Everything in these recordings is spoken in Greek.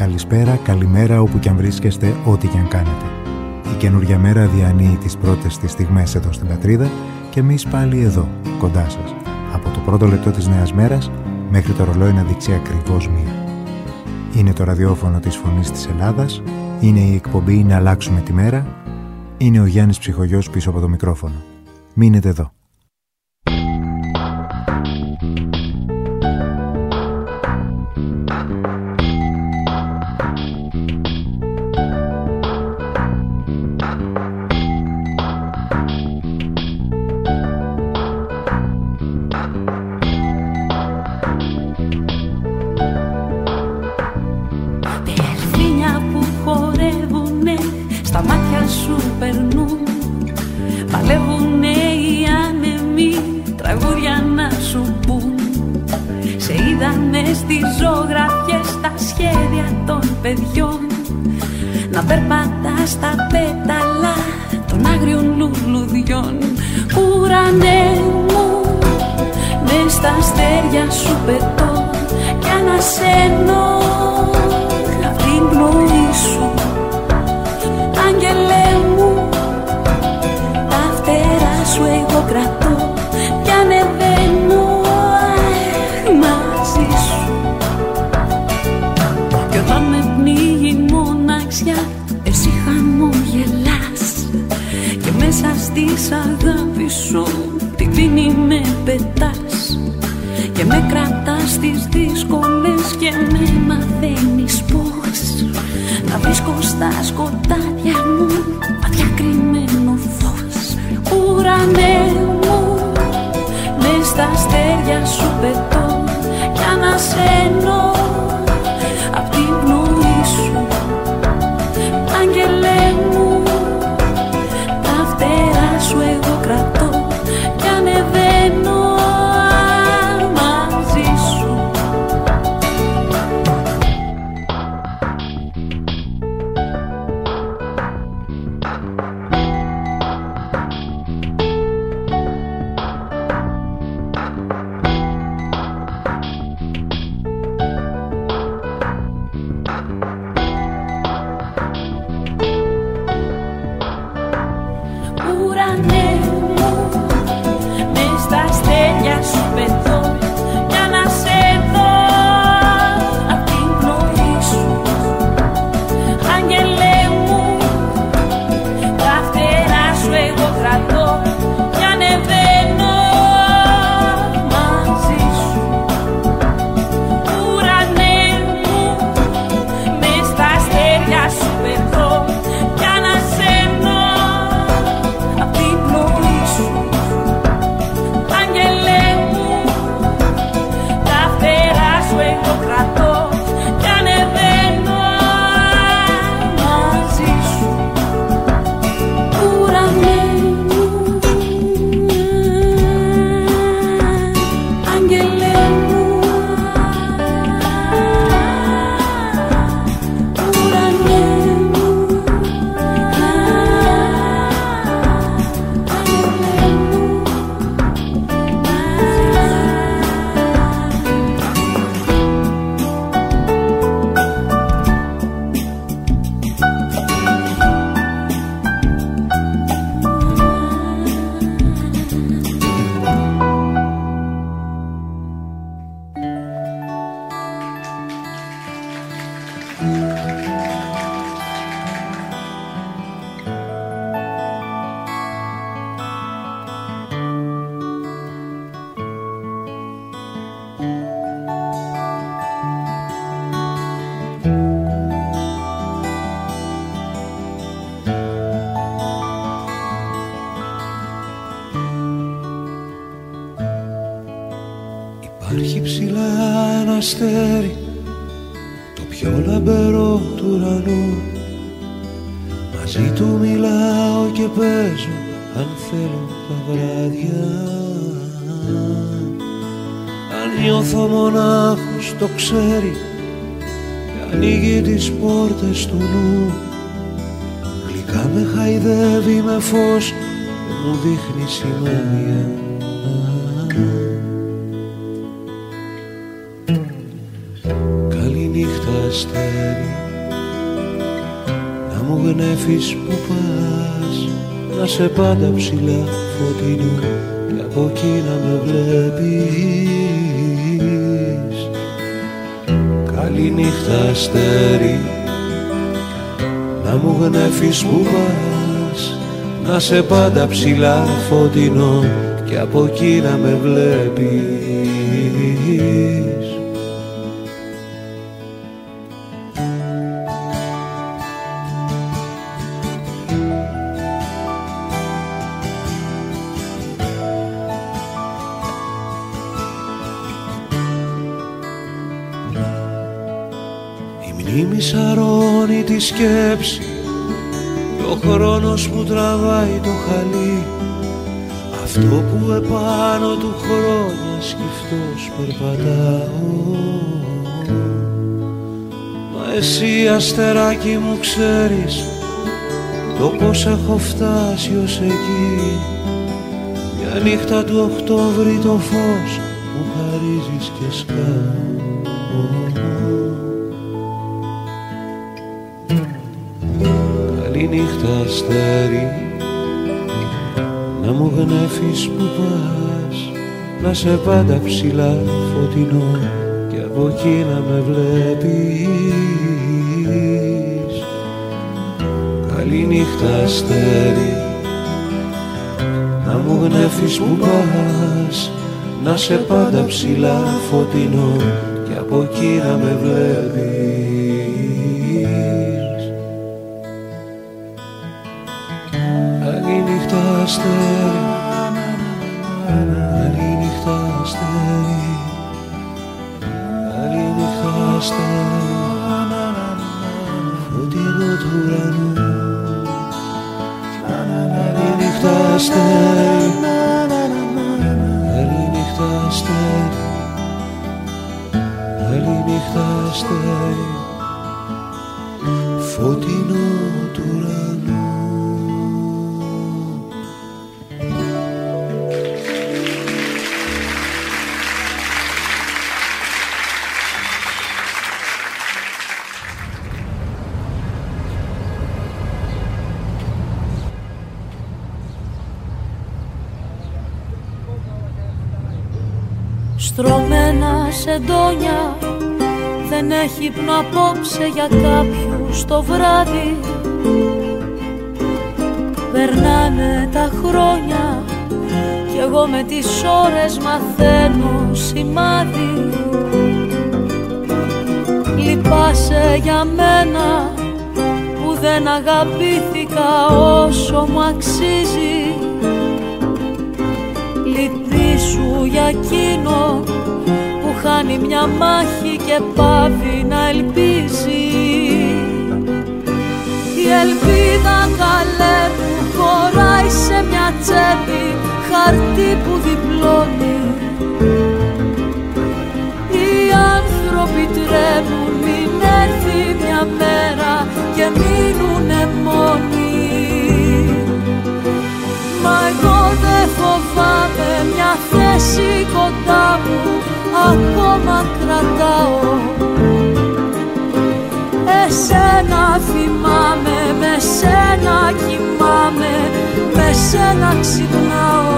Καλησπέρα, καλημέρα όπου κι αν βρίσκεστε, ό,τι κι αν κάνετε. Η καινούργια μέρα διανύει τις πρώτες της στιγμές εδώ στην πατρίδα και εμείς πάλι εδώ, κοντά σας. Από το πρώτο λεπτό της νέας μέρας μέχρι το ρολόι να δείξει ακριβώς 1. Είναι το ραδιόφωνο της Φωνής της Ελλάδας, είναι η εκπομπή «Να αλλάξουμε τη μέρα», είναι ο Γιάννης Ψυχογιός πίσω από το μικρόφωνο. Μείνετε εδώ. Να περπατάς στα πέταλα των άγριων λουλουδιών. Ουρανέ μου, μες στα αστέρια σου πετώ κι ανασένω απ' την πνοή σου. Άγγελέ μου, τα φτερά σου εγώ κρατώ κι ανεβαίνω μαζί σου. Κι όταν με πνίγει η μοναξιά, εσύ χαμογελάς και μέσα στις αγάπη σου την κρίνη με πετάς και με κρατάς στις δύσκολες και με μαθαίνεις πώς να βρίσκω στα σκοτάδια μου βαθιά κρυμμένο φως. Ουρανέ μου, μες στα αστέρια σου πετώ κι ανασένω απ' την πνοή σου. Άγγελέ μου, τα φτερά σου εγώ κρατώ κι ανεβαίνω μαζί σου. Υπάρχει ψηλά ένα αστέρι, το πιο λαμπερό του ουρανού. Μαζί του μιλάω και παίζω αν θέλω τα βράδια. Αν νιώθω μονάχος το ξέρει και ανοίγει τις πόρτες του νου. Γλυκά με χαϊδεύει με φως και μου δείχνει σημάδια. νύχτα αστέρι, να μου γνέφεις που πας, να σε πάντα ψηλά φωτεινό και από εκεί να με βλέπεις. Καλή νύχτα αστέρι, να μου γνέφεις που πας, να σε πάντα ψηλά φωτεινό και από εκεί να με βλέπεις. Η μνήμη σαρώνει τη σκέψη και ο χρόνος που τραβάει το χαλί, αυτό που επάνω του χρόνια σκυφτός περπατάω. Μα εσύ αστεράκι μου ξέρεις το πως έχω φτάσει ως εκεί, μια νύχτα του Οκτώβρη το φως μου χαρίζεις και σκάω. Καλή νύχτα αστέρι, να μου γνέφεις που πας, να σε πάντα ψηλά φωτεινό και από εκεί να με βλέπεις. Καλή νύχτα αστέρι, να μου γνέφεις που πας, να σε πάντα ψηλά φωτεινό και από εκεί να με βλέπεις. Καλή νύχτα αστέρι, καλή νύχτα αστέρι, καλή νύχτα αστέρι, φωτεινό του ουρανού. Καλή νύχτα αστέρι, καλή νύχτα αστέρι, καλή νύχτα αστέρι, φωτεινό του ουρανού. Στρωμένα σεντόνια, δεν έχει ύπνο απόψε για κάποιους το βράδυ. Περνάνε τα χρόνια κι εγώ με τις ώρες μαθαίνω σημάδι. Λυπάσαι για μένα που δεν αγαπήθηκα όσο μου αξίζει. Λυπήσου για εκείνο που χάνει μια μάχη και πάβει να ελπίζει. Η ελπίδα καλέ μου χωράει σε μια τσέπη, χαρτί που διπλώνει. Οι άνθρωποι τρέμουν μην έρθει μια μέρα και μείνουνε μόνοι. Μα εγώ δεν φοβάμαι, μια θέση κοντά μου ακόμα κρατάω. Εσένα θυμάμαι, με σένα κοιμάμαι, με σένα ξυπνάω.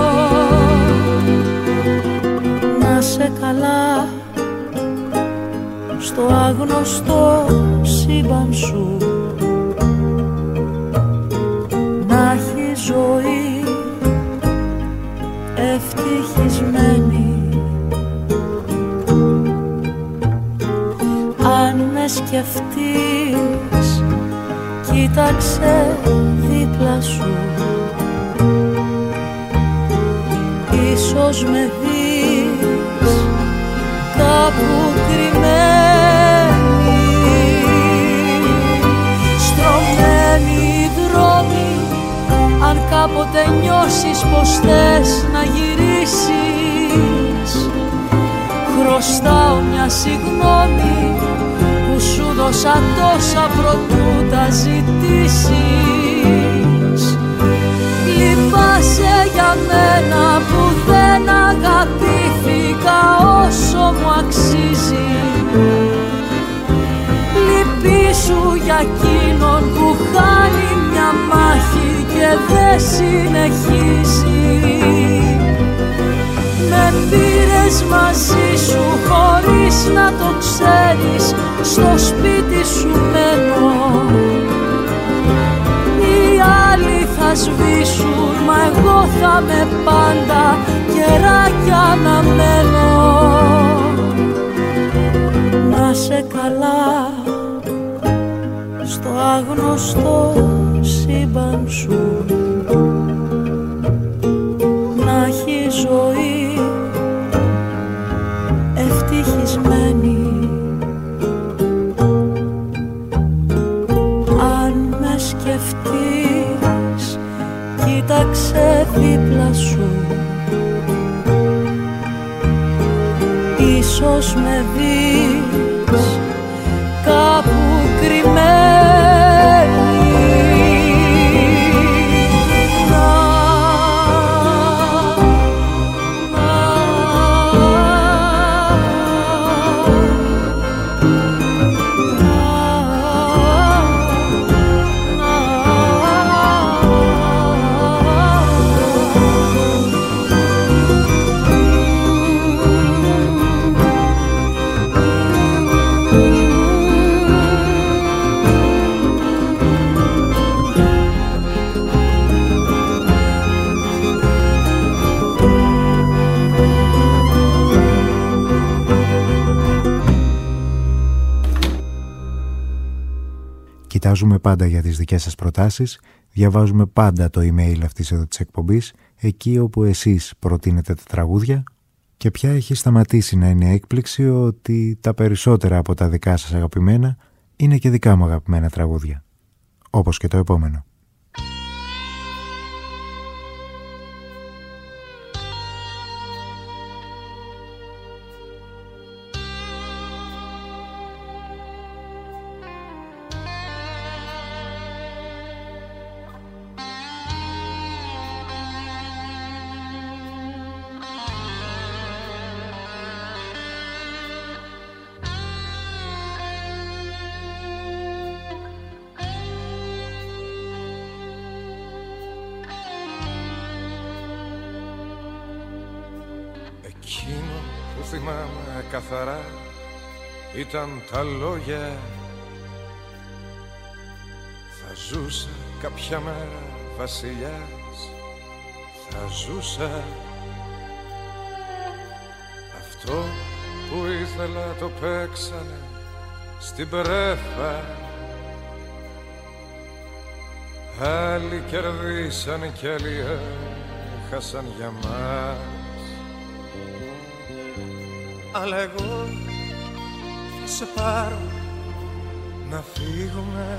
Να σε καλά στο άγνωστο σύμπαν σου, να έχει ζωή ευτυχισμένη. Αν με σκεφτείς, κοίταξε δίπλα σου, ίσως με δεις κάπου κρυμμένη. Στρωμένοι οι δρόμοι, αν κάποτε νιώσεις πως θες να γυρίσεις, χρωστάω μια συγγνώμη που σου δώσα τόσα προτού τα ζητήσεις. Λυπάσαι για μένα που δεν αγαπήθηκα όσο μου αξίζει. για εκείνον που χάνει μια μάχη και δεν συνεχίζει. Με πήρες μαζί σου χωρίς να το ξέρεις, στο σπίτι σου μένω. Οι άλλοι θα σβήσουν, μα εγώ θα με πάντα καιράκια να μένω. Να σε καλά στο άγνωστο σύμπαν σου, να έχει ζωή ευτυχισμένη. Αν με σκεφτείς, κοίταξε δίπλα σου, ίσως με δεις κάπου κρυμμένη. Κοιτάζουμε πάντα για τις δικές σας προτάσεις, διαβάζουμε πάντα το email αυτής εδώ της εκπομπής, εκεί όπου εσείς προτείνετε τα τραγούδια, και πια έχει σταματήσει να είναι έκπληξη ότι τα περισσότερα από τα δικά σας αγαπημένα είναι και δικά μου αγαπημένα τραγούδια. Όπως και το επόμενο. Εκείνο που θυμάμαι καθαρά ήταν τα λόγια. Θα ζούσα κάποια μέρα βασιλιάς, θα ζούσα. Αυτό που ήθελα το παίξανε στην πρέφα. Άλλοι κερδίσαν κι άλλοι έχασαν για μας. Αλλά εγώ θα σε πάρω να φύγουμε.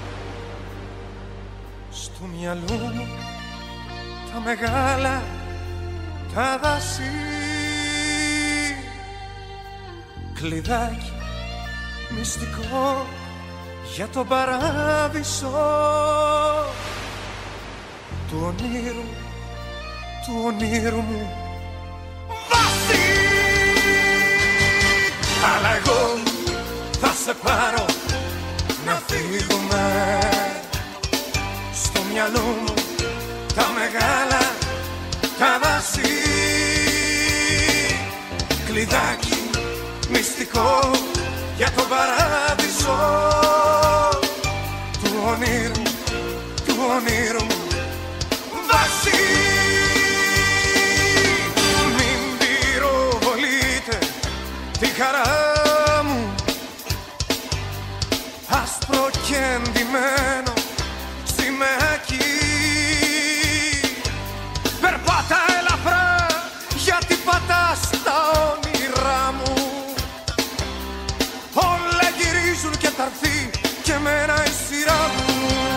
Στο μυαλό μου τα μεγάλα τα δάση. Κλειδάκι μυστικό για τον παράδεισο του ονείρου μου βάση. Αλλά εγώ θα σε πάρω να φύγουμε. Στο μυαλό μου τα μεγάλα τα δάση. Κλειδάκι μυστικό για τον παράδεισο του ονείρου μου βάση. Μην πυροβολείτε τη χαρά μου, άσπρο και εντυμένο σημαίακι. Περπάτα ελαφρά γιατί πατάς τα όνειρά μου. Όλα γυρίζουν και θα έρθει και εμένα η σειρά μου.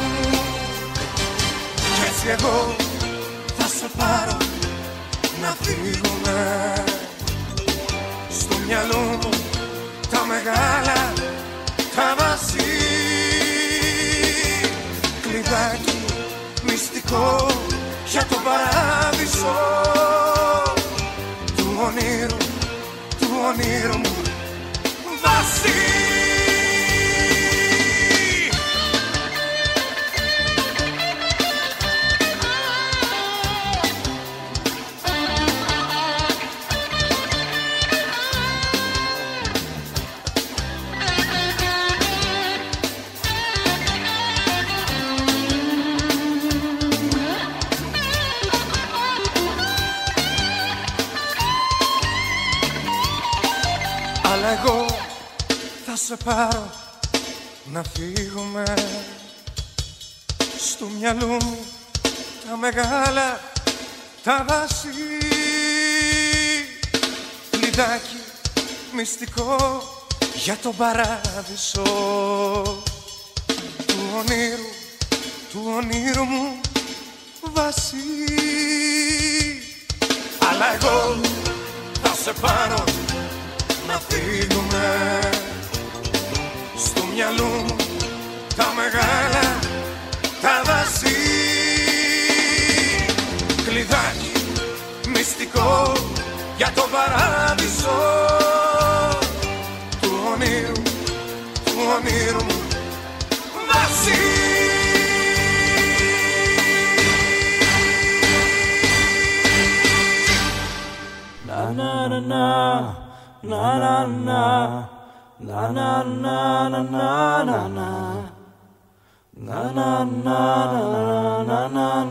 Κι έτσι εγώ θα σε πάρω να φύγουμε. Στο μυαλό μου τα μεγάλα τα βάση. Κλειδάκι μυστικό για τον παράδεισο του ονείρου μου βάση. σε πάρω να φύγουμε. Στο μυαλό μου τα μεγάλα τα δάση, κλειδάκι μυστικό για τον παράδεισο του ονείρου μου βάση. Αλλά εγώ θα σε πάρω να φύγουμε. Στο μυαλό μου τα μεγάλα τα δάση, κλειδάκι μυστικό για τον παράδεισο του ονείρου μου βάση. Na na na na na na na na na na na na na na na na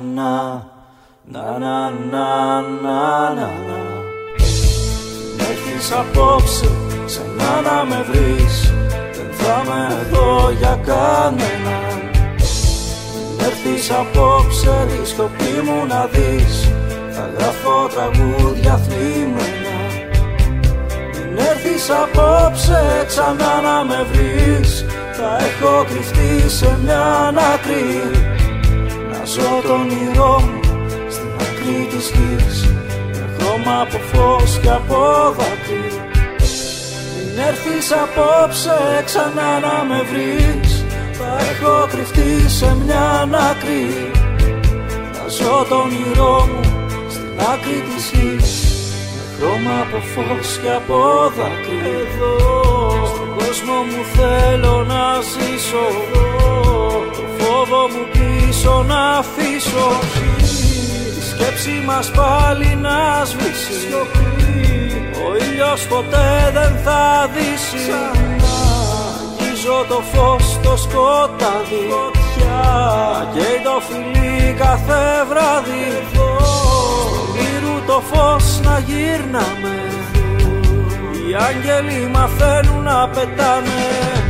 na na na. Έρθεις απόψε ξανά να με βρεις, δεν θα με εδώ για κανέναν. Έρθεις απόψε τη σκοπή μου να δεις, θα γράφω τραγούδια θλιμμένα. Μην έρθεις απόψε ξανά να με βρεις, θα έχω κρυφτεί σε μια άκρη. Να ζω το όνειρό μου στην άκρη της γης, με χρώμα από φως και από δάκρυ. Μην έρθεις απόψε ξανά να με βρεις, θα έχω κρυφτεί σε μια άκρη. Να ζω το όνειρό μου στην άκρη της γης, με χρώμα από φως και από δάκρυ. Εδώ στον κόσμο μου θέλω να ζήσω, το φόβο μου πίσω να αφήσω. Η σκέψη μας πάλι να σβήσει, ο ήλιος ποτέ δεν θα δύσει. Αγγίζω το φως το σκοτάδι, καίει το φιλί κάθε βράδυ. Στον ήρου το φως να γύρναμε, οι άγγελοι μαθαίνουν να πετάνε.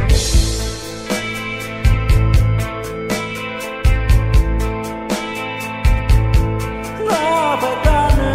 Να πετάνε.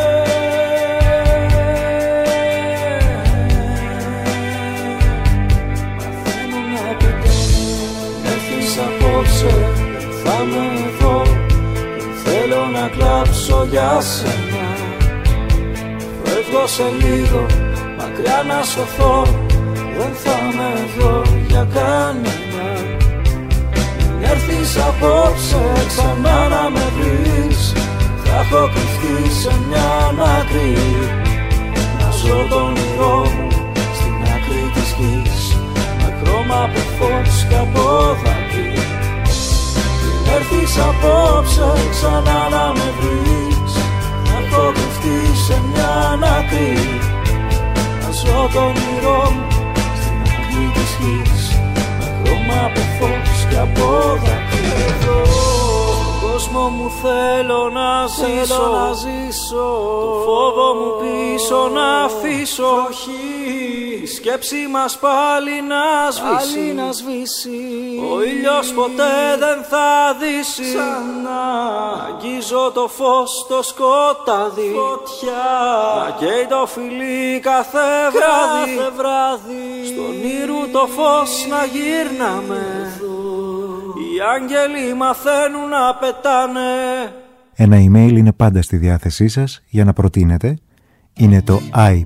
Μαθαίνουν να πετάνε. Έρθεις απόψε, θα με εδώ, δεν θέλω να κλάψω για σένα. Φεύγω σε λίγο, μακριά να σωθώ, δεν θα με δω για κανένα. Μην έρθεις απόψε ξανά να με βρεις, θα έχω κρυφτεί σε μια άκρη. Να ζω το όνειρό μου στην άκρη της γης, με χρώμα από φως και από δάκρυ. Μην έρθεις απόψε ξανά να με βρεις, θα έχω κρυφτεί σε μια άκρη. Να ζω το όνειρό μου στην άκρη της γης, με χρώμα από φως και από δάκρυ. Εδώ στον κόσμο μου θέλω να ζήσω, το φόβο μου πίσω να αφήσω. Η σκέψη μας πάλι να σβήσει, ο ήλιος ποτέ δεν θα δύσει. Αγγίζω το φως το σκοτάδι, να καίει το φιλί κάθε βράδυ. Στον ήρου το φως να γύρναμε, οι άγγελοι μαθαίνουν να πετάνε. Ένα email είναι πάντα στη διάθεσή σας για να προτείνετε. Είναι το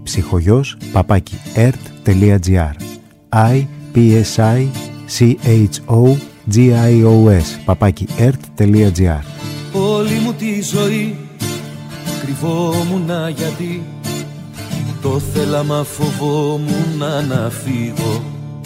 ipsychogos@ert.gr ipsychogos@ert.gr. Όλη μου τη ζωή κρυβόμουνα γιατί το θέλα μα φοβόμουν να φύγω.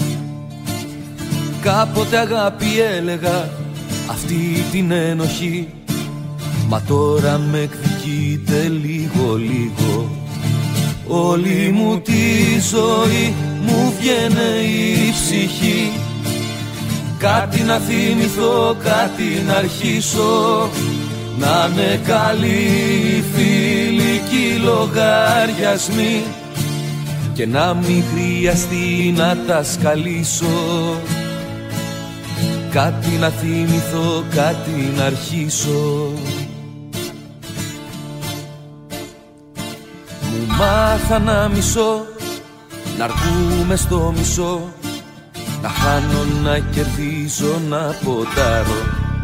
Κάποτε αγάπη έλεγα αυτή την ένοχη, μα τώρα με εκδικείται λίγο. Όλη μου τη ζωή μου βγαίνε η ψυχή, κάτι να θυμηθώ, κάτι να αρχίσω. Να είναι καλοί φιλικοί λογαριασμοί, και να μην χρειαστεί να τα σκαλίσω. Κάτι να θυμηθώ, κάτι να αρχίσω. Μου μάθα να μισώ, να αρκούμε στο μισό, να χάνω, να κερδίζω, να ποντάρω,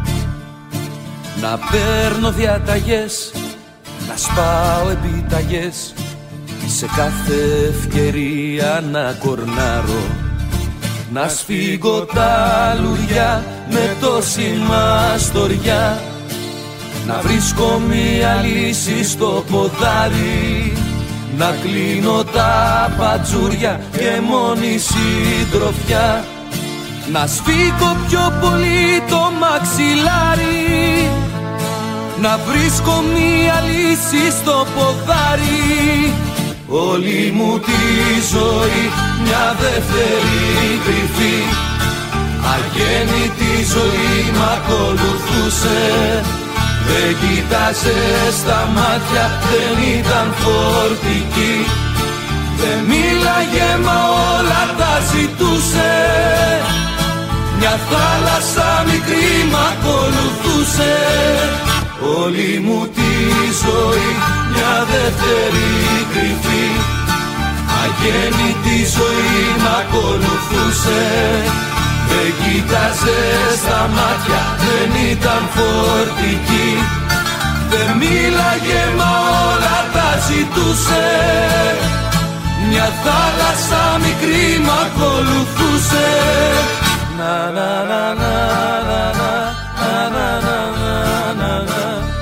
να παίρνω διαταγές, να σπάω επιταγές, σε κάθε ευκαιρία να κορνάρω, να σφίγγω τα λουριά με τόση μαστοριά, να βρίσκω μια λύση στο ποδάρι, να κλείνω τα πατζούρια και μόνη συντροφιά, να σφίγγω πιο πολύ το μαξιλάρι, να βρίσκω μια λύση στο ποδάρι. Όλη μου τη ζωή μια δεύτερη κρυφή, αγέννητη ζωή μ' ακολουθούσε. Δεν κοίταζε στα μάτια, δεν ήταν φορτική, δεν μίλαγε μα όλα τα ζητούσε. Μια θάλασσα μικρή μ' ακολουθούσε. Όλη μου τη ζωή μια δεύτερη κρυφή, αγέννητη ζωή μ' ακολουθούσε. Δεν κοίταζε στα μάτια, δεν ήταν φορτική, δεν μίλαγε μα όλα τα ζητούσε. Μια θάλασσα μικρή μ' ακολουθούσε. Να να να να να να να να να να.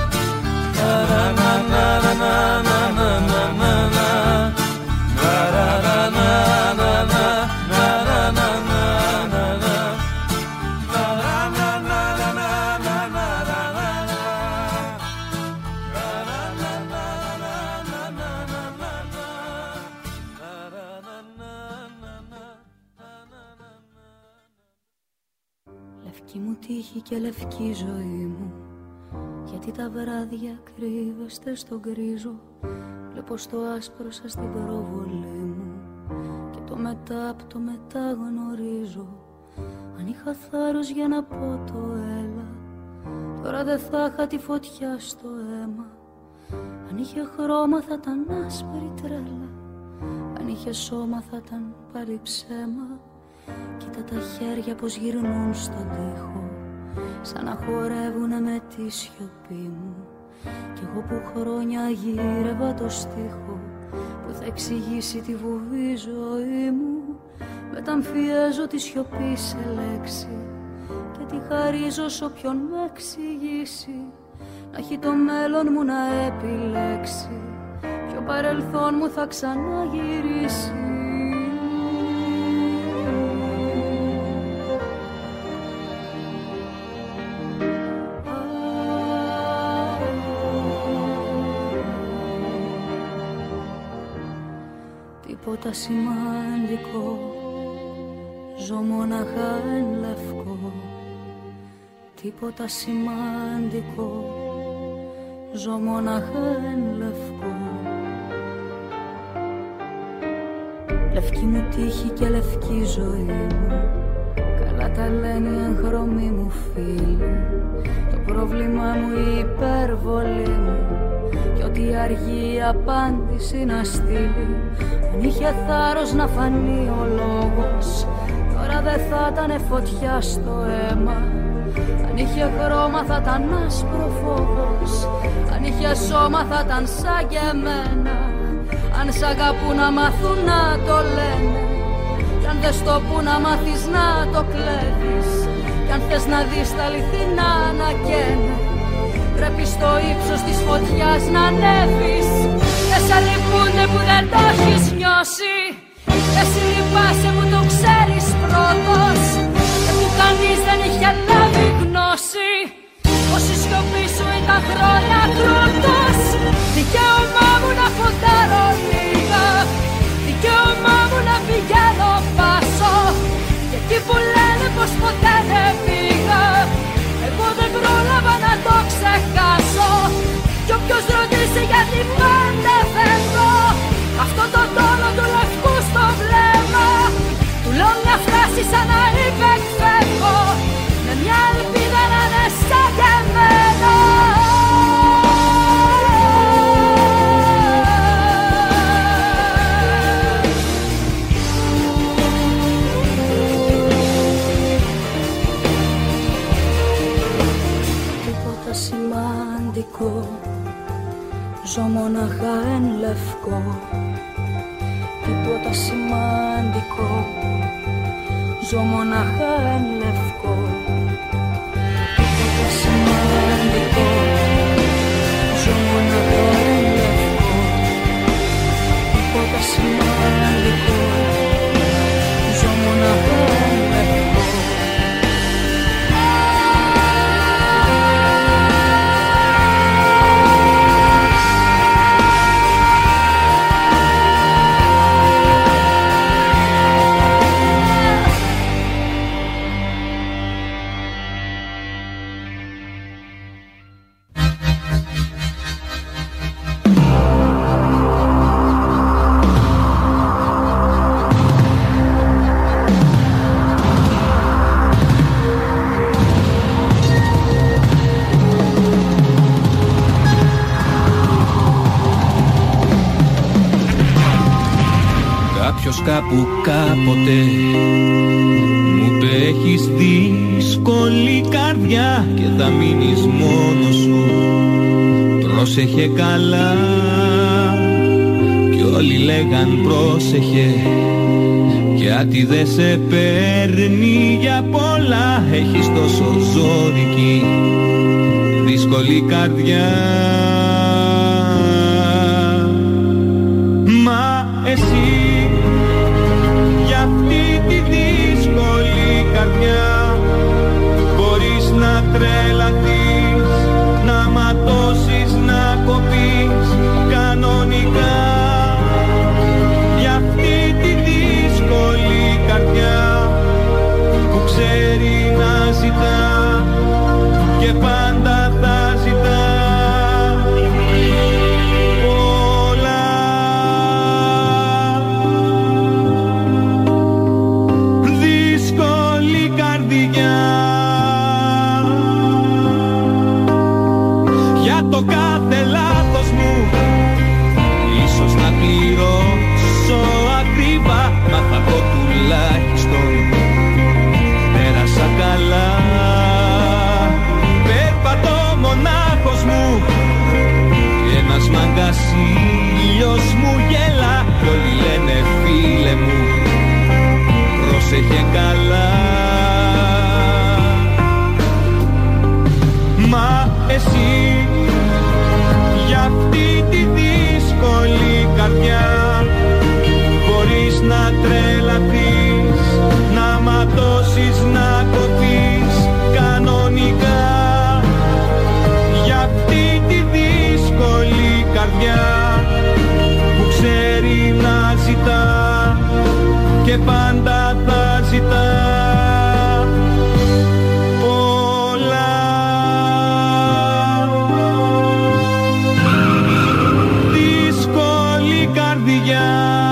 Λευκή μου τύχη και λευκή ζωή μου, γιατί τα βράδια κρύβεστε στον γκρίζο. Βλέπω στο άσπρο σας την προβολή μου και το μετά απ' το μετά γνωρίζω. Αν είχα θάρρος για να πω το έλα, τώρα δεν θα είχα τη φωτιά στο αίμα. Αν είχε χρώμα θα ήταν άσπρη τρέλα, αν είχε σώμα θα ήταν πάλι ψέμα. Κοίτα τα χέρια πως γυρνούν στον τοίχο, σαν να χορεύουνε με τη σιωπή μου. Κι εγώ που χρόνια γύρευα το στίχο που θα εξηγήσει τη βουβή ζωή μου, μεταμφιέζω τη σιωπή σε λέξη και τη χαρίζω σ' όποιον με εξηγήσει. Να έχει το μέλλον μου να επιλέξει, ποιο παρελθόν μου θα ξαναγυρίσει. Τίποτα σημαντικό, ζω μοναχά εν λευκό. Τίποτα σημαντικό, ζω μοναχά εν λευκό. Λευκή μου τύχη και λευκή ζωή μου, καλά τα λένε οι εγχρωμοί μου φίλοι. Το πρόβλημά μου η υπερβολή μου, κι ό,τι αργεί η απάντηση να στείλει. Αν είχε θάρρος να φανεί ο λόγος, τώρα δεν θα ήτανε φωτιά στο αίμα. Αν είχε χρώμα θα ήταν άσπρο φόβος, αν είχε σώμα θα ήταν σαν και εμένα. Αν σ' αγαπούν να μάθουν να το λένε, κι αν δεν στο πουν να μάθεις να το κλέβεις, κι αν θες να δεις τα αληθινά να καίνε, πρέπει στο ύψος της φωτιάς να ανέβεις. Δεν σε λυπούνται που δεν το έχεις νιώσει, εσύ λυπάσαι που το ξέρεις πρώτος, και που κανείς δεν είχε λάβει γνώση πως η σιωπή σου ήταν χρόνια κρούτος. Δικαίωμά μου να φωτάρω λίγα, δικαίωμά μου να πηγαίνω πάσο, και εκεί που λένε πως ποτέ δεν πήγα, εγώ δεν πρόλαβα να το ξεχάσω. Κι όποιος ρωτήσει γιατί πάντα φεύγω, αυτό το τόνο του λευκού Ζω μοναχά εν λευκό, τίποτα σημαντικό. Ζω μοναχά εν λευκό, τίποτα σημαντικό. Ζω μοναχά εν λευκό, τίποτα σημαντικό. Ζω μοναχά εν λευκό. Κάπου κάποτε μου είπε έχεις δύσκολη καρδιά και θα μείνεις μόνος σου, πρόσεχε καλά. Κι όλοι λέγαν πρόσεχε, γιατί δεν σε παίρνει για πολλά. Έχεις τόσο ζώρικη δύσκολη καρδιά. Μα εσύ μπορείς να τρελαθείς, να ματώσεις, να κοπείς κανονικά. Για αυτή τη δύσκολη καρδιά που ξέρει να ζητά και πάντα θα ζητά ήλιος μου γέλα κι όλοι λένε φίλε μου πρόσεχε καλά. Μα εσύ για αυτή τη δύσκολη καρδιά μπορείς να τρελαθείς, να ματώσεις, να κοπείς κανονικά. Για αυτή τη δύσκολη καρδιά που ξέρει να ζητά και πάντα θα ζητά πολλά. Δύσκολη καρδιά.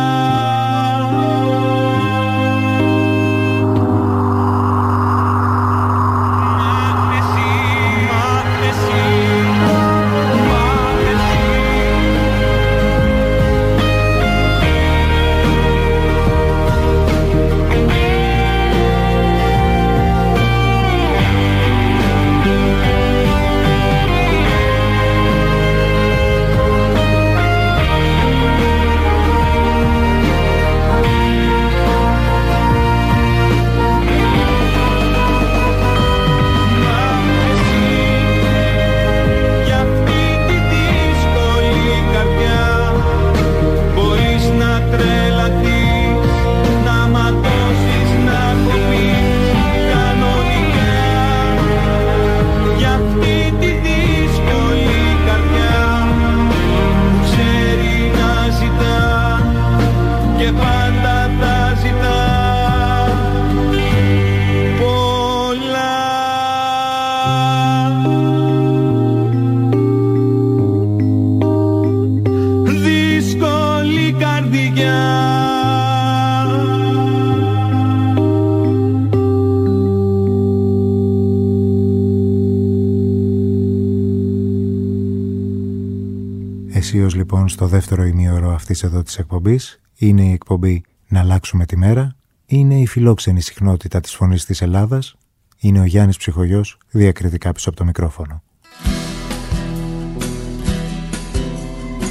Αισίως λοιπόν στο δεύτερο ημίωρο αυτής εδώ της εκπομπής είναι η εκπομπή «Να αλλάξουμε τη μέρα», είναι η φιλόξενη συχνότητα της Φωνής της Ελλάδας, είναι ο Γιάννης Ψυχογιός διακριτικά πίσω από το μικρόφωνο.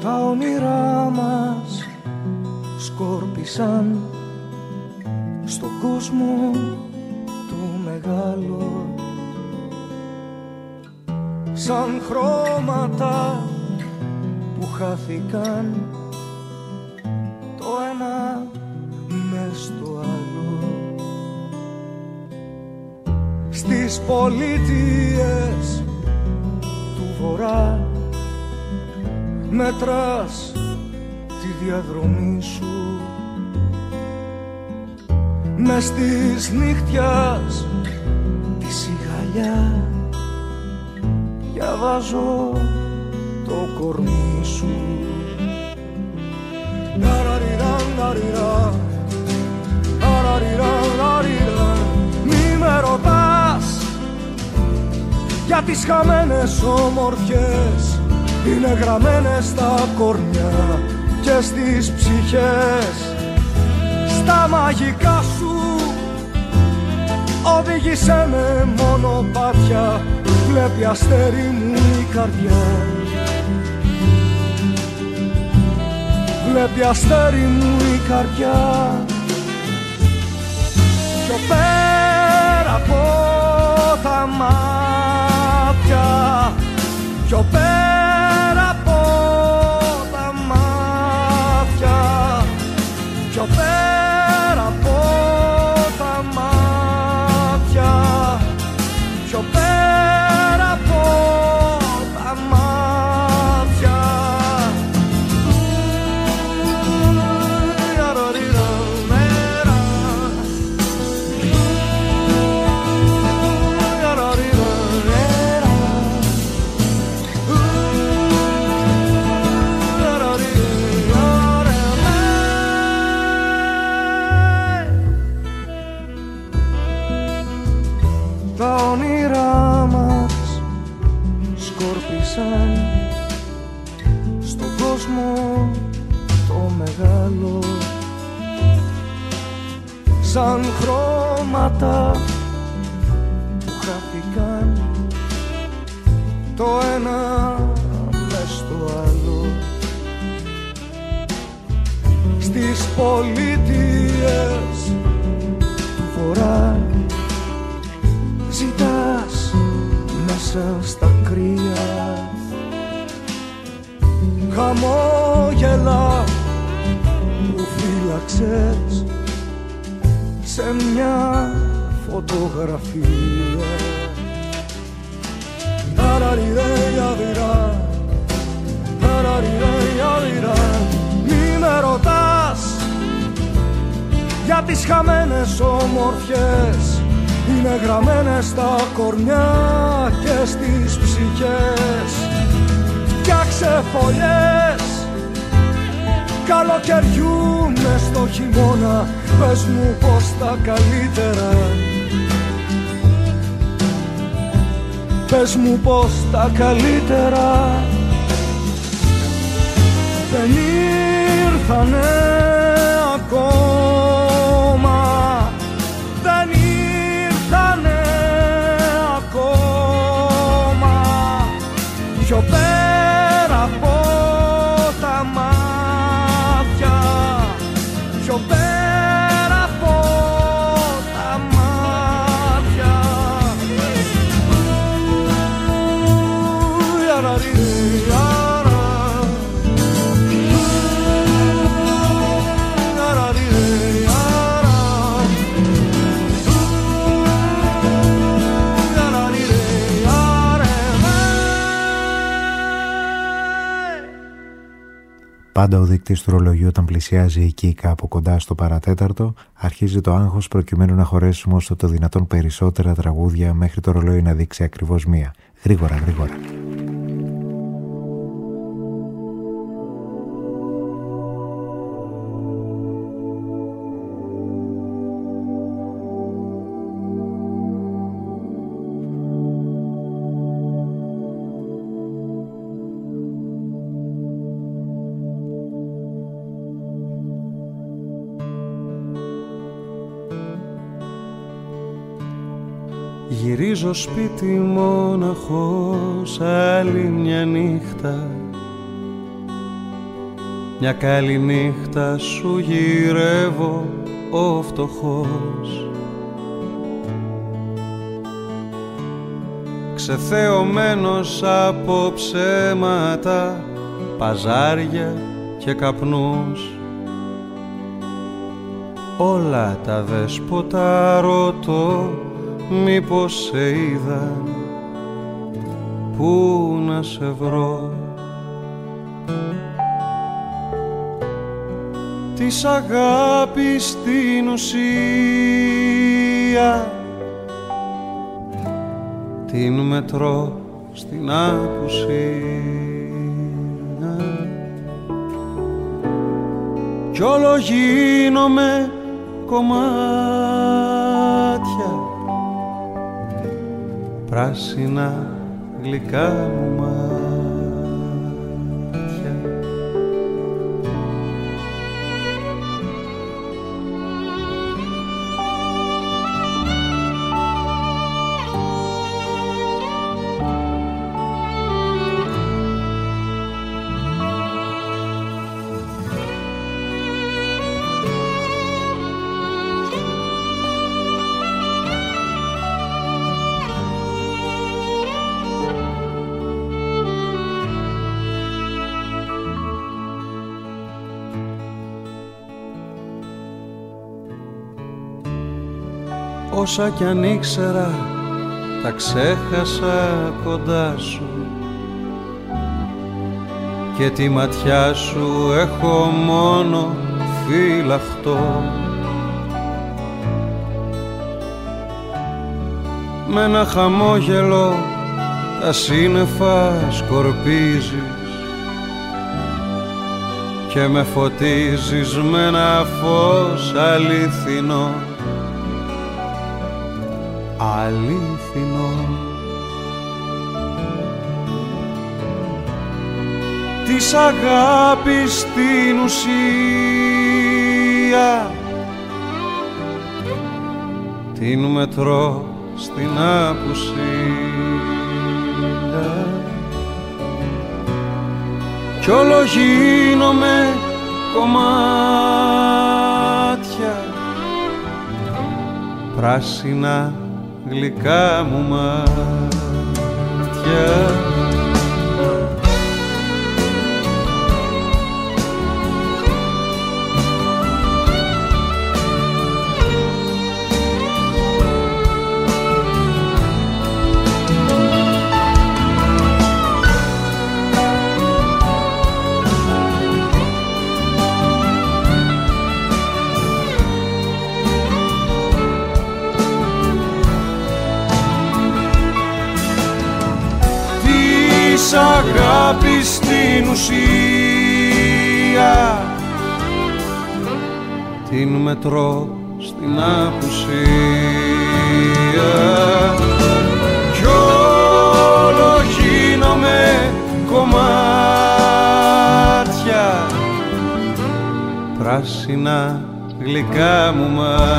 Τα όνειρά μας σκόρπισαν στον κόσμο το μεγάλο, σαν χρώματα που χάθηκαν το ένα μες στο άλλο. Στις πολιτείες του Βορρά μετράς τη διαδρομή σου, μες της νύχτιας τη σιγαλιά διαβάζω το κορμί σου. Μη με ρωτάς για τις χαμένες ομορφιές, είναι γραμμένες στα κορμιά και στις ψυχές. Στα μαγικά σου οδήγησέ με μονοπάτια, βλέπει αστέρι μου η καρδιά, βλέπει αστέρι μου η καρδιά. Πιο πέρα από τα μάτια, πιο πέρα από τα μάτια, πιο πέρα από τα μάτια, πιο πέρα από τα μάτια. Τα όνειρά μας σκόρπισαν στον κόσμο το μεγάλο, σαν χρώματα που χάθηκαν το ένα μες στο άλλο. Στις πολιτείες του Βορρά ζητάς μέσα στα κρύα χαμόγελα που φύλαξες σε μια φωτογραφία. Μη με ρωτάς για τις χαμένες ομορφιές, είναι γραμμένες στα κορμιά και στις ψυχές. Φτιάξε φωλιές καλοκαιριού μες στο χειμώνα, πες μου πως τα καλύτερα, πες μου πως τα καλύτερα δεν ήρθανε ακόμα, δεν ήρθανε ακόμα. Πιο πέρα από τα μάτια, πιο πέρα από τα μάτια. Πάντα ο δείκτης του ρολογιού όταν πλησιάζει εκεί κάπου κοντά στο παρατέταρτο, αρχίζει το άγχος προκειμένου να χωρέσουμε όσο το δυνατόν περισσότερα τραγούδια μέχρι το ρολόι να δείξει ακριβώς μία. Γρήγορα, γρήγορα. Γυρίζω σπίτι μόναχος άλλη μια νύχτα, μια καλή νύχτα σου γυρεύω ο φτωχός. Ξεθεωμένος από ψέματα, παζάρια και καπνούς, όλα τα δέσποτα ρωτώ μήπως σε είδαν, πού να σε βρω. Της αγάπης στην ουσία την μετρώ στην απουσία κι όλο γίνομαι κομμάτια πράσινα γλυκά μου μάτια. Όσα κι αν ήξερα τα ξέχασα κοντά σου και τη ματιά σου έχω μόνο φυλαχτό. Με ένα χαμόγελο τα σύννεφα σκορπίζεις και με φωτίζεις με ένα φως αληθινό. Αλήθινο. Της αγάπης στην ουσία την μετρώ στην απουσία κι όλο γίνομαι κομμάτια πράσινα γλυκά μου μάτια. Αγάπη στην ουσία την μετρώ στην απουσία κι όλο γίνομαι κομμάτια πράσινα γλυκά μου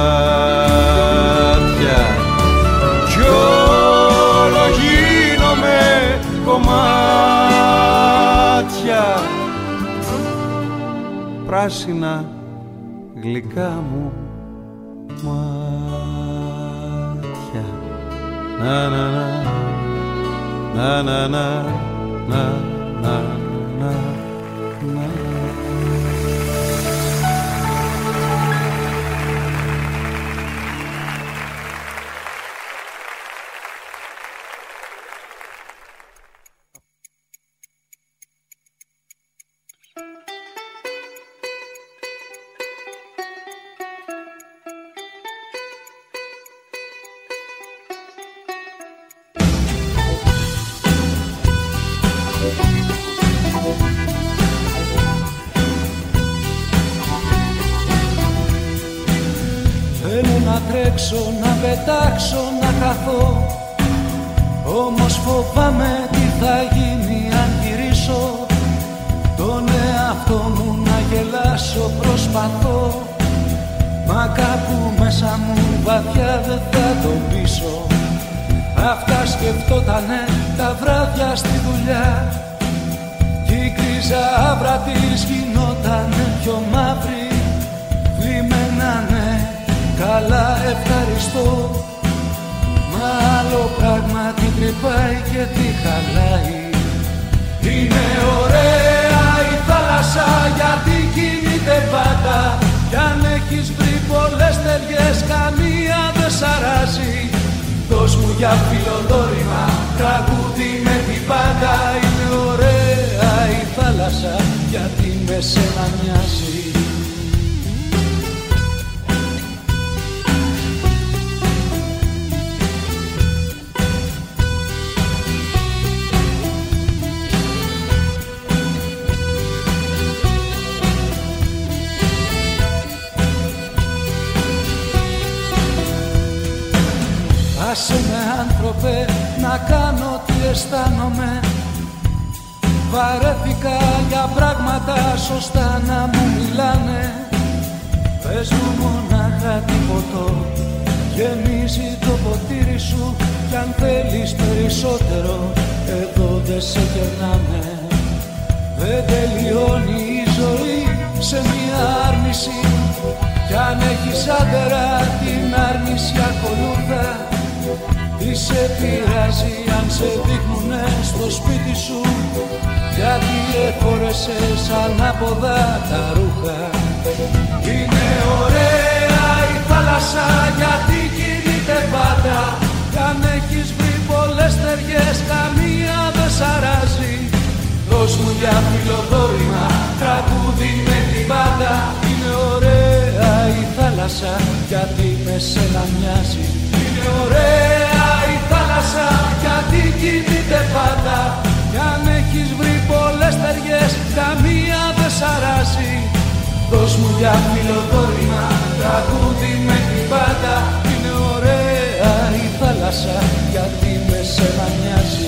μάτια κι όλο γίνομαι κομμάτια πράσινα γλυκά μου μάτια. Να να να να να να να να. Να πετάξω, να χαθώ, όμως φοβάμαι τι θα γίνει αν γυρίσω. Τον εαυτό μου να γελάσω προσπαθώ, μα κάπου μέσα μου βαθιά δεν θα το πείσω. Αυτά σκεφτότανε τα βράδια στη δουλειά κι ζάβρα της γινότανε πιο μαύρη. Δίμενανε καλά ευχαριστώ, μα άλλο πράγμα την τρυπάει και τη χαλάει. Είναι ωραία η θάλασσα γιατί κινείται πάντα, κι αν έχεις βρει πολλές ταιριές καμία δεν σ' αράζει. Δώσ' μου για φιλοδόρημα τραγούδι με την πάντα. Είναι ωραία η θάλασσα γιατί με σένα μοιάζει. Άσε με άνθρωπε να κάνω τι αισθάνομαι. Βαρέθηκα για πράγματα σωστά να μου μιλάνε. Πες μου μονάχα τι ποτό γεμίζει το ποτήρι σου, κι αν θέλεις περισσότερο εδώ δεν σε κερνάμε. Δεν τελειώνει η ζωή σε μια άρνηση, κι αν έχεις άντερα την άρνηση ακολούθα. Τι σε πειράζει αν σε δείχνουνε στο σπίτι σου, γιατί εφόρεσες ανάποδα τα ρούχα. Είναι ωραία η θάλασσα γιατί κινείται πάντα, κι αν έχεις βρει πολλές ταιριές καμία δεν σ' αράζει. Δώσ' μου για φιλοδόρημα τραγούδι με την πάντα. Είναι ωραία η θάλασσα γιατί με σένα μοιάζει. Είναι ωραία η θάλασσα γιατί κινείται πάντα, κι αν έχεις βρει πολλές ταιριές καμία δεν σ' αράζει. Δώσ' μου για φιλοδόρημα τραγούδι με την πάντα. Είναι ωραία η θάλασσα γιατί με σένα μοιάζει.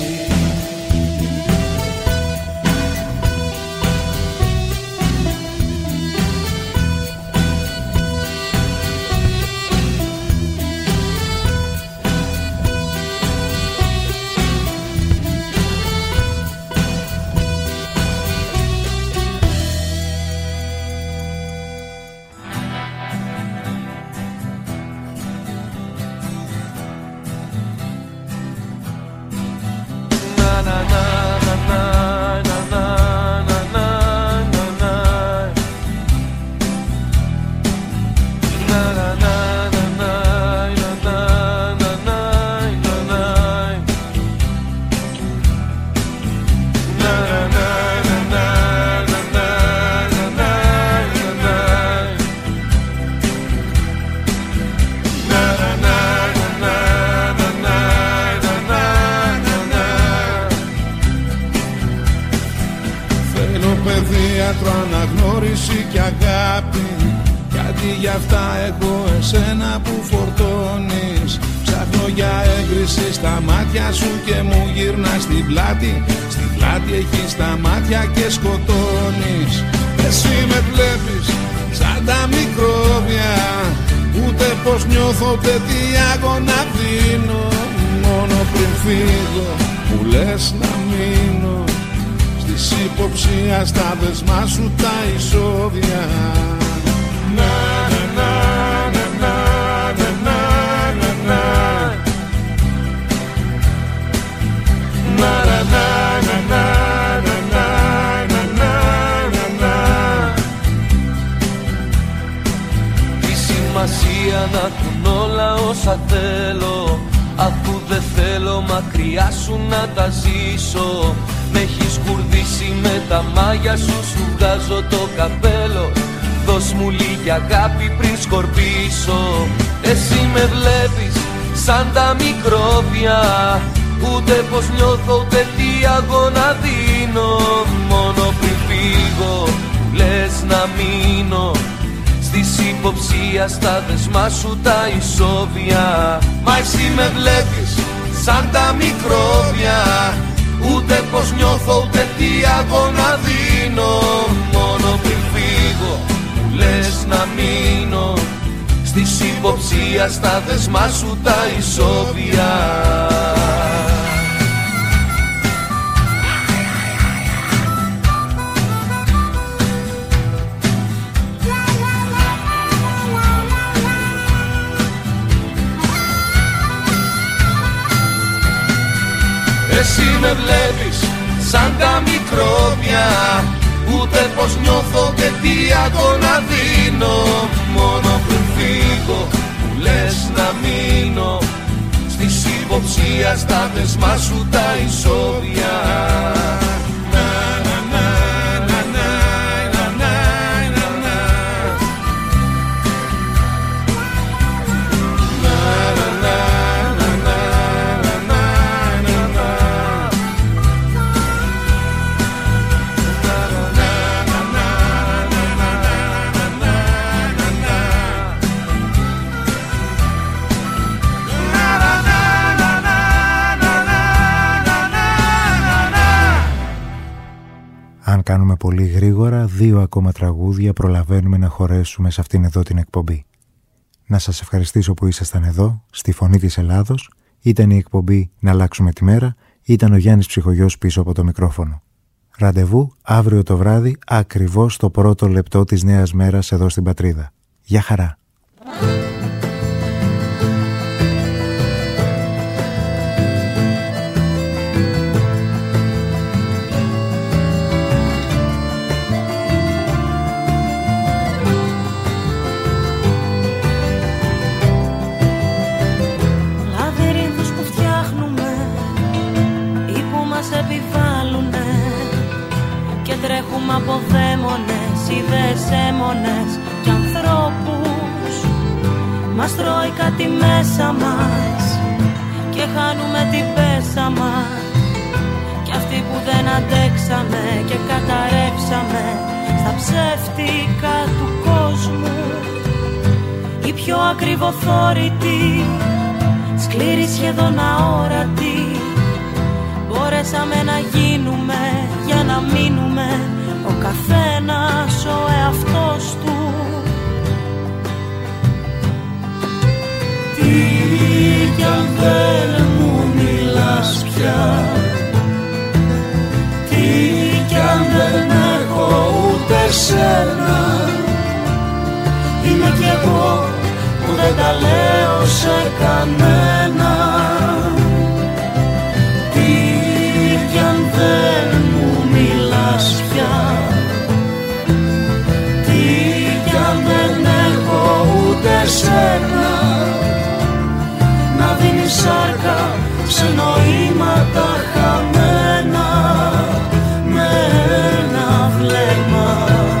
αναγνώριση και αγάπη, γιατί γι' αυτά έχω εσένα που φορτώνεις. Ψάχνω για έγκριση στα μάτια σου και μου γυρνάς την πλάτη. Στην πλάτη έχεις τα μάτια και σκοτώνεις. Εσύ με βλέπεις σαν τα μικρόβια, ούτε πως νιώθω ούτε τι αγώνα δίνω. Μόνο πριν φύγω που λες να μείνω, της υποψία στα δεσμά σου τα ισόβια. Να, να, να, να, να, να, να, να. Να, να, να, να, να, να, να, να. Τι σημασία να έχουν όλα όσα θέλω, αφού δεν θέλω μακριά σου να τα ζήσω. Μ' έχεις κουρδίσει με τα μάγια σου, σου βγάζω το καπέλο. Δώσ' μου λίγη αγάπη πριν σκορπίσω. Εσύ με βλέπεις σαν τα μικρόβια, ούτε πως νιώθω ούτε τι αγώνα δίνω. Μόνο πριν φύγω που λες να μείνω, στις υποψία στα δεσμά σου τα ισόβια. Μα εσύ με βλέπεις σαν τα μικρόβια, ούτε πως νιώθω ούτε τι αγώνα δίνω. Μόνο πριν φύγω που λες να μείνω, στις υποψία στα δεσμά σου τα ισόβια. Εσύ με βλέπεις σαν τα μικρόβια, ούτε πως νιώθω και τι αγώνα δίνω. Μόνο πριν φύγω που λες να μείνω, στις υποψία στα δεσμά σου τα ισόβια. Αν κάνουμε πολύ γρήγορα, 2 ακόμα τραγούδια προλαβαίνουμε να χωρέσουμε σε αυτήν εδώ την εκπομπή. Να σας ευχαριστήσω που ήσασταν εδώ, στη Φωνή της Ελλάδος. Ήταν η εκπομπή «Να αλλάξουμε τη μέρα», ήταν ο Γιάννης Ψυχογιός πίσω από το μικρόφωνο. Ραντεβού αύριο το βράδυ, ακριβώς το πρώτο λεπτό της νέας μέρας εδώ στην Πατρίδα. Γεια χαρά! Τρέχουμε από δαίμονες, ιδέες έμονες κι ανθρώπους. Μας τρώει κάτι μέσα μας και χάνουμε την πέσα μας. Κι αυτοί που δεν αντέξαμε και καταρρεύσαμε στα ψεύτικα του κόσμου, οι πιο ακριβοθόρητοι, σκληροί σχεδόν αόρατοι, μπορέσαμε να γίνουμε για να μείνουμε ο καθένας ο εαυτός του. Τι κι αν δεν μου μιλάς πια, τι κι αν δεν έχω ούτε σένα, είμαι κι εγώ που δεν τα λέω σε κανένα. Κι αν δεν μου μιλάς πια, τι κι αν δεν έχω ούτε σένα, να δίνεις σάρκα σε νοήματα χαμένα με ένα βλέμμα.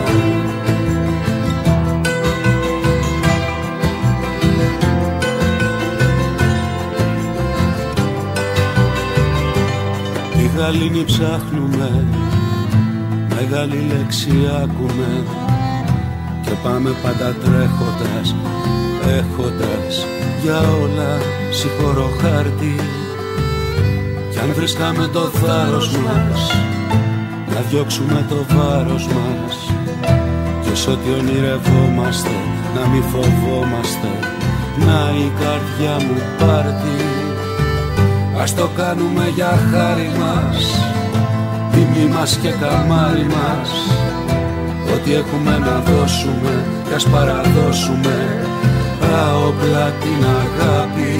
Γαλήνη ψάχνουμε, μεγάλη λέξη άκουμε και πάμε πάντα τρέχοντας, έχοντας για όλα συγχωρώ χάρτη. Κι αν βρίσκαμε το θάρρος μας, να διώξουμε το βάρος μας και σ' ό,τι ονειρευόμαστε να μη φοβόμαστε, να η καρδιά μου πάρτι. Ας το κάνουμε για χάρη μας, τιμή μας και καμάρι μας. Ό,τι έχουμε να δώσουμε κι ας παραδώσουμε άοπλα την αγάπη.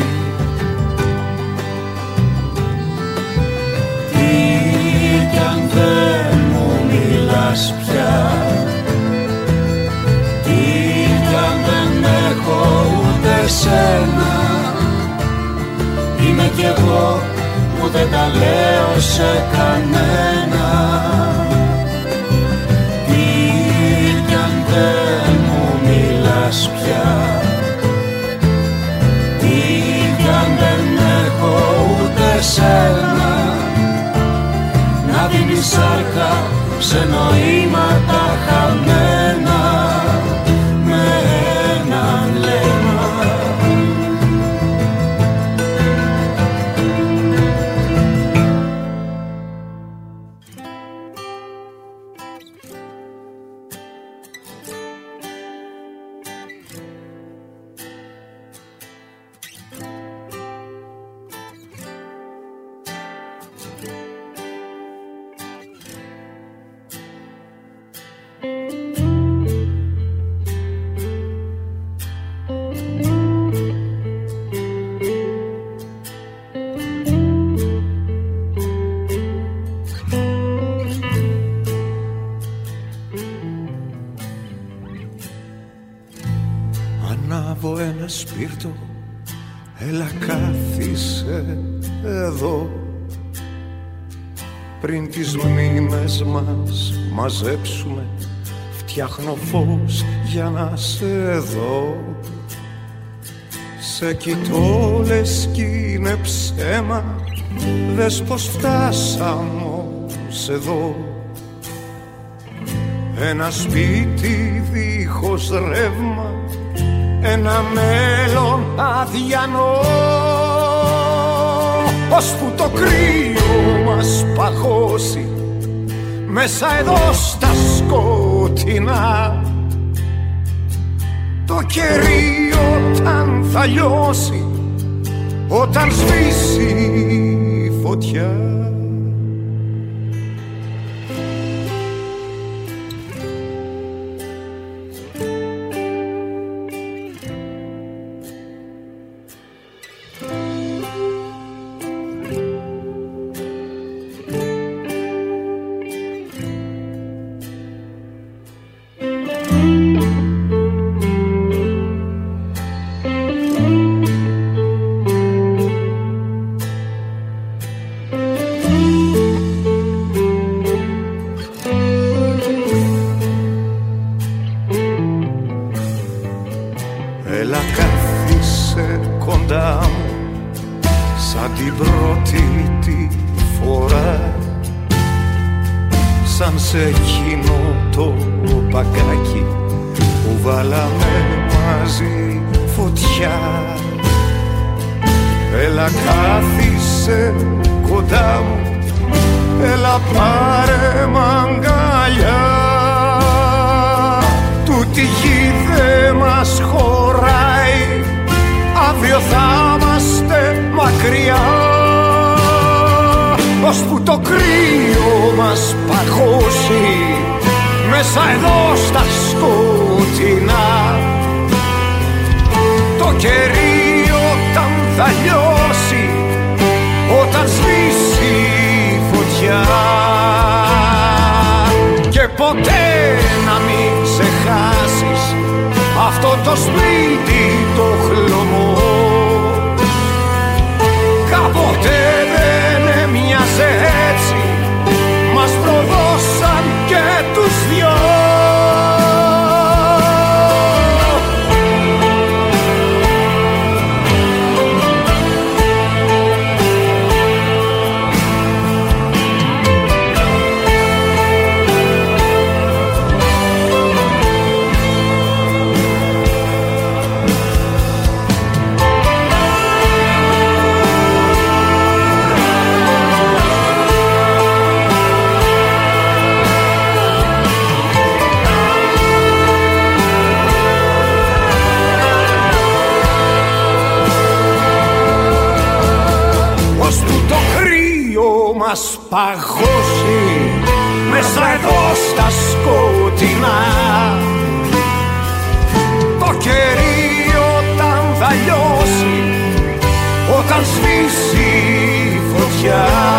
Τι κι αν δεν μου μιλάς πια, τι κι αν δεν έχω ούτε σένα, είμαι κι εγώ που δεν τα λέω σε κανένα. Τι κι αν δεν μου μιλάς πια, τι κι αν δεν έχω ούτε σένα, να δίνεις σάρκα σε νοήματα χαμένα με ένα βλέμμα. ένα σπίρτο, έλα κάθισε εδώ. Πριν τις μνήμες μας μαζέψουμε, φτιάχνω φως για να σε δω. Σε κοιτώ λες κι είναι ψέμα, δες πως φτάσαμε ως εδώ. Ένα σπίτι δίχως ρεύμα, ένα μέλλον αδιανό, ώσπου το κρύο μας παγώσει μέσα εδώ στα σκοτεινά. Το κερί όταν θα λιώσει, όταν σβήσει η φωτιά. Παγώσει μέσα εδώ στα σκοτεινά. Το κερί όταν θα λιώσει, όταν σβήσει η φωτιά.